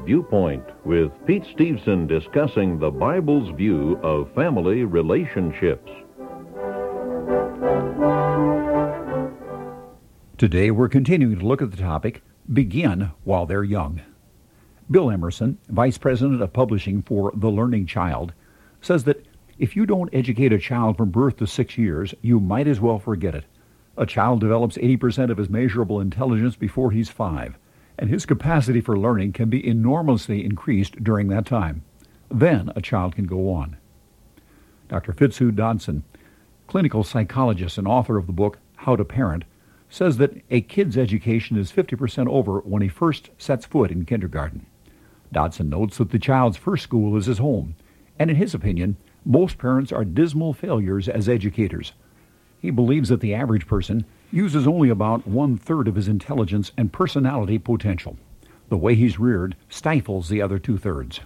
Viewpoint with Pete Stevenson discussing the Bible's view of family relationships. Today we're continuing to look at the topic, Begin While They're Young. Bill Emerson, Vice President of Publishing for The Learning Child, says that if you don't educate a child from birth to 6 years, you might as well forget it. A child develops 80% of his measurable intelligence before he's 5, and his capacity for learning can be enormously increased during that time. Then a child can go on. Dr. Fitzhugh Dodson, clinical psychologist and author of the book How to Parent, says that a kid's education is 50% over when he first sets foot in kindergarten. Dodson notes that the child's first school is his home, and in his opinion, most parents are dismal failures as educators. He believes that the average person uses only about 1/3 of his intelligence and personality potential. The way he's reared stifles the other 2/3.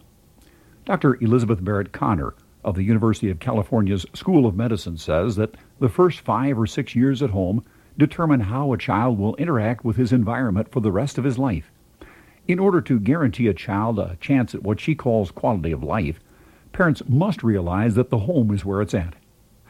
Dr. Elizabeth Barrett Connor of the University of California's School of Medicine says that the first 5 or 6 years at home determine how a child will interact with his environment for the rest of his life. In order to guarantee a child a chance at what she calls quality of life, parents must realize that the home is where it's at.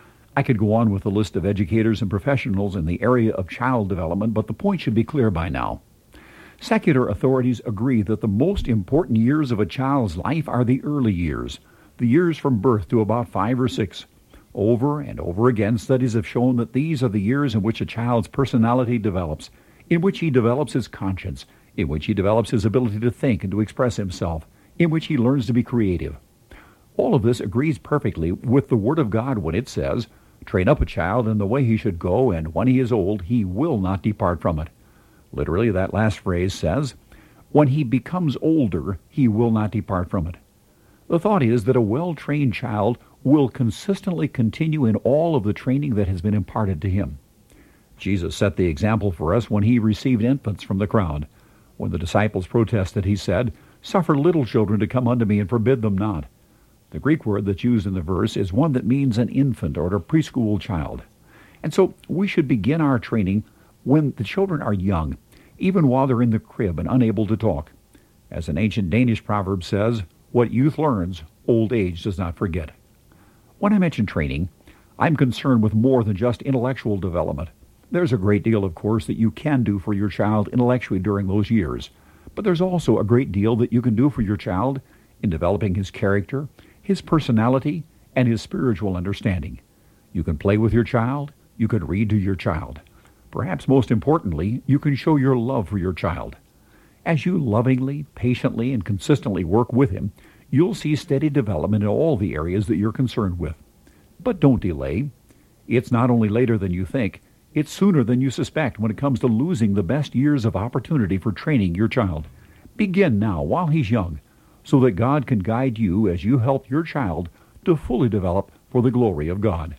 I could go on with a list of educators and professionals in the area of child development, but the point should be clear by now. Secular authorities agree that the most important years of a child's life are the early years, the years from birth to about 5 or 6. Over and over again, studies have shown that these are the years in which a child's personality develops, in which he develops his conscience, in which he develops his ability to think and to express himself, in which he learns to be creative. All of this agrees perfectly with the Word of God when it says, "Train up a child in the way he should go, and when he is old, he will not depart from it." Literally, that last phrase says, "When he becomes older, he will not depart from it." The thought is that a well-trained child will consistently continue in all of the training that has been imparted to him. Jesus set the example for us when he received infants from the crowd. When the disciples protested, he said, "Suffer little children to come unto me, and forbid them not." The Greek word that's used in the verse is one that means an infant or a preschool child. And so we should begin our training when the children are young, even while they're in the crib and unable to talk. As an ancient Danish proverb says, "What youth learns, old age does not forget." When I mention training, I'm concerned with more than just intellectual development. There's a great deal, of course, that you can do for your child intellectually during those years. But there's also a great deal that you can do for your child in developing his character, his personality, and his spiritual understanding. You can play with your child. You can read to your child. Perhaps most importantly, you can show your love for your child. As you lovingly, patiently, and consistently work with him, you'll see steady development in all the areas that you're concerned with. But don't delay. It's not only later than you think, it's sooner than you suspect when it comes to losing the best years of opportunity for training your child. Begin now while he's young, so that God can guide you as you help your child to fully develop for the glory of God.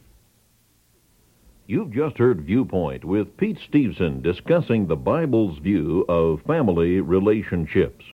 You've just heard Viewpoint with Pete Stevenson discussing the Bible's view of family relationships.